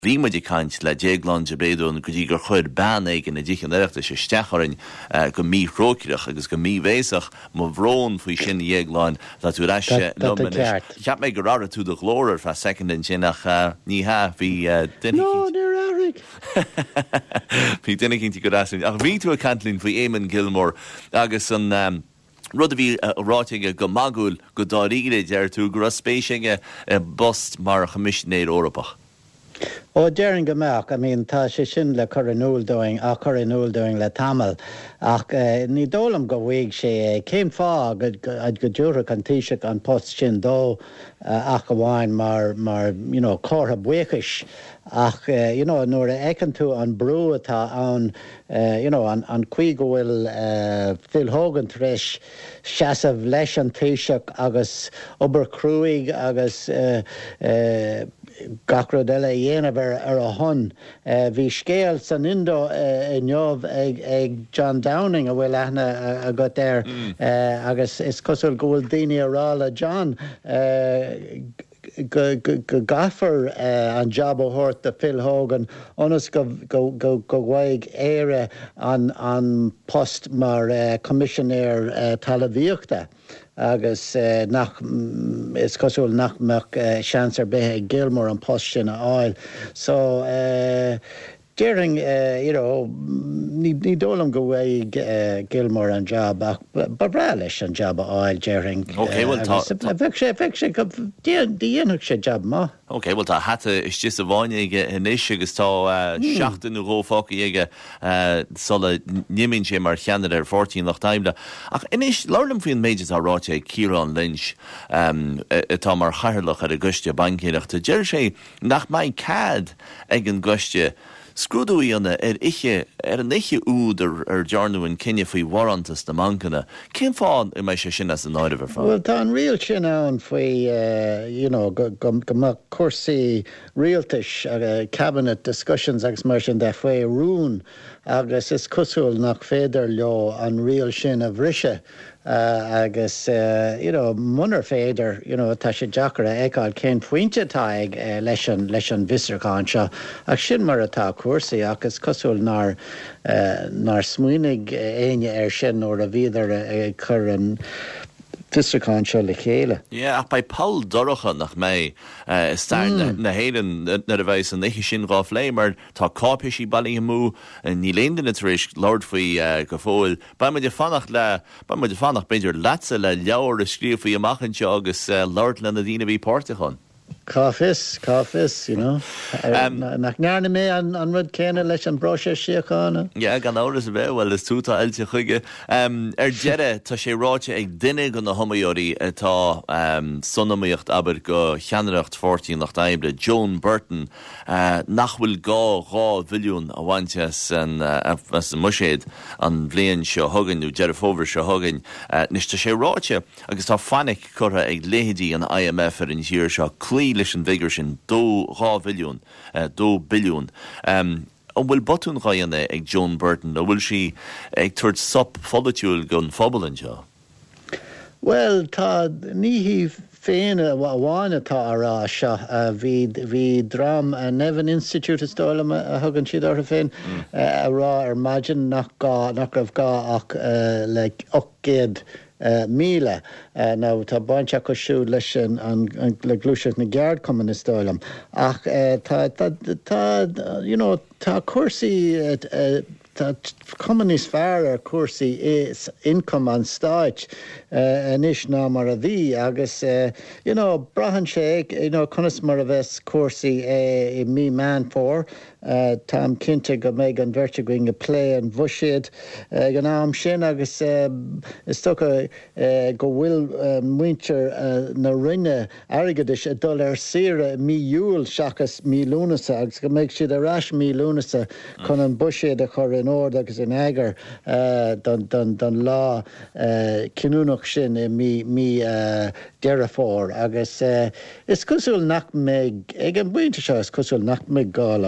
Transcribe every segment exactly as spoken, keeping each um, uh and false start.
bhí muid i caint le déaglan de béadún go dtí gur chuir ban éige na ddíchan ireachta sé steacharainn go mí chrócireach agus go mí bhéasach mo bhrón faoi sin dhéagláin le tú reise nómanis. Ceap mé gur ara tú do glóir fa second in sin ach ní ha bhí duine. No, níor áraigh. Bhí duine cinnti go rasin. Ach bhí tú a cantlín faoi Éamon Gilmore agus an um, rud a bhí ráiteige go magúil go dáríide deir tú gur a spéisinge bost mar a chomisisinéir Eorpach. Oh, Darren Gamak, I mean, tá sé sin le Corinúil doing, a Corinúil doing le Tamil. Ach, uh, ní dólam go bhuaig sé, céim fá ag go dúra an tíiseach an post sin dó uh, ach amháin mar, mar, you know, córtha buchais. Ach, uh, you know, nuair a ecan tú an brú atá an, uh, you know, an, an cuí go bhfuil uh, Phil Hogan treis seasamh leis an tíiseach agus obair cruúig agus uh, uh, gacrad eile dhéanamh ar a hon. Bhí scéal san indó i neamh ag John Downing a bhfuil aithne a go there agus is cosúil go bhfuil daoine ará le John go gafar an job ó thuirt de Phil Hogan onas go bhhaig éire an post mar commissionéir talmhaíochta. agus uh, nach mm, is cosúil nach meach uh, seansar bethe Gilmore an post sin a áil. So uh, during, uh, you know, ní dólam go bhfuil uh, Gilmore an job ach barrá leis an job a áil during. Okay, well, tá... Bheith sé, bheith sé, díanach sé job má. Okay, well, tá hata is just a bhaine ige inis agus tá uh, mm. seachtain nó rófáca ige uh, sola niminn sé mar cheanad ar fourteen nach taimle. Ach inis, láirlim faoin méidir tá ráte Ciarán Lynch um, atá mar chairlach ar a guiste bancéireachta. Deir sé nach mai cad ag an guiste scrúdúí anna ar iche ar an iche úd ar, ar dearnúin cinne faoi warrantas na mancana. Cén fáin i mai sé sin as an áidir fá? Well, tá an rial sin ann faoi, uh, you know, go go go cuasaí rialtais uh, cabinet discussions agus mar sin de faoi rún agus is cosúil nach féidir leo an rial sin a bhrise. Uh, agus, uh, you know, munar féidir, you know, tá sé deachar a eáil cén pointe tá ag uh, leis an leis an visarcáin seo. Ach sin mar atá cuasaí agus cosúil nar, uh, nar smuoinnig éine ar sin ó a bhíidir uh, chur an visarcáin seo le chéile. Yeah, ach bei Paul Dorocha nach mé uh, stair mm. na héan na a bheits an éiche sin rá lé, mar tá cápisí bailí mú ní léndan a éis Lord faoi uh, go fóil. Ba muid fannach le ba muid fannach beidir latsa le leabhar a scríomh faoi amachchan seo agus uh, Lord le na dtíine bhí pórtachán. Cáfis, cáfis, you know. Um, nach nearna mé an, an rud céine leis an brose siachána. Yeah, gan áras a bheith, well, is túta ailte chuige. Um, er deire, tá sé ráte ag duine go na homaíorí atá um, sonamaíocht aber go cheanaracht fourteen nach daimle, Joan Burton, uh, nach bhfuil gá rá bhiliún a bhaintes an uh, as muséad an bblion seo thugann, nó deire fómhar seo thugann. Uh, nis tá sé ráte, agus tá fannic chutha ag léhidí an I M F ar an tíir seo clí leis an bhígur sin dó rá bhiliún, uh, dó biliún. Um, an bhfuil botún ráanna ag Joan Burton, a bhfuil si ag tuairt sop folitiúil gon phobal an seo? Well, tá ní hí féin a bháin atá ará seo bhí drám a Nevin Institute is dólam a thugann siad ar a féin ará ar maidin nach gá nach raibh gá ach le ochgéad Uh, míle uh, ná tá bainte go siúd leis an le glúiseach na geard cuman is dólam. Ach uh, tá, tá, tá, you know, tá cuasaí uh, tá cuman is fearr ar cuasaí is income an stáit uh, anis ná mar a bhí agus uh, you know, brahan sé you know, conas mar a bheits cuasaí uh, i mí man fór. Uh, Tam cinnte go méid an bhirte going a play an bhuisiad uh, gan am sin agus uh, is tócha uh, go bhfuil uh, muintir uh, na rinne airgadis a dul ar sire mí dúil seachas mí lúnasa agus go méid siad a ras mí lúnasa chun an bhuisiad a chur in ord agus in éagar uh, don, don, don lá uh, cinúnach sin i mí, mí uh, deire fór agus uh, is cosúil nach méid ag an buinte seo is cosúil nach méid gáil a gá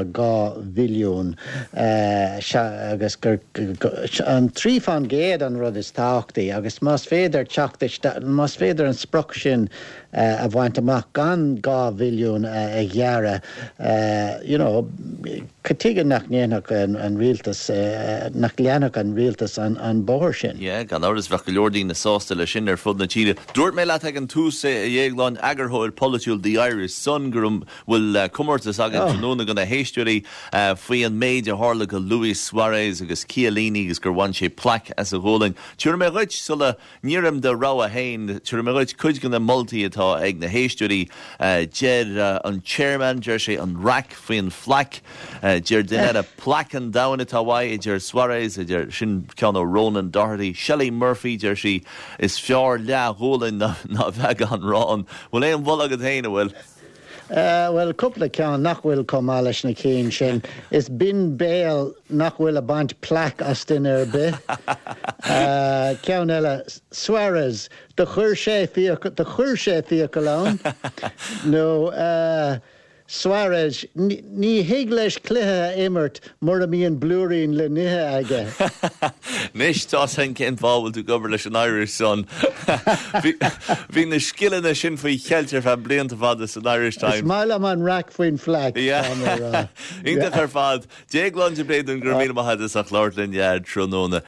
gá bhilliún agus gur an trí fan géad an rud is táchtaí agus más féidir teachtais más féidir an sprach sin a bhaint amach gan gá bhilliún ag ghearra you know Catigan nach néanach an rialtas nach leanach an rialtas an an bóir sin. Yeah, gan áras bheith go leordín na sásta le sin ar fud na tíre. Dúirt mé leat ag an tús a dhéagláin agarthóil politiúil the Irish Sun gurum bhfuil cumartas agan tróna gan na héisteoirí faoi an méid a hála go Luis Suarez agus Chiellini agus gur bhain sé plac as a ghóling. Tuair mé roiit sulla níram de rá a hain, tuair mé roiit chuid gan na multi atá ag na héisteoirí Jed an chairman, ger sé an rack faoi an flac, ger den a plac an down atá wai, ger Suarez, ger sin cean ó Ronan Doherty, Shelley Murphy, ger sí is fear le ghóling na bheith an rán. Bhfuil é an bhil agad héine bhfuil? Uh, well, cúpla ceann nach bhfuil comá leis na cín sin. Is bin béal nach bhfuil a baint plac as duine ar bith. uh, ceann eile Suarez, de chuir sé fiac- de chuir sé fiacail ann. No, uh, Suarez, ní hiag leis cluthe immert mar a míon blúirín le nithe aige. Nis tá san cén fábhfuil tú gobar leis an Irish Sun. Bhí na skillanna sin faoi cheiltear fe blianta fad an Irish Times. Is mála man rack faoin flag. Ínta ar fad, déag láinte bréad an gur míle maithad is ach láirlinn dead tróna.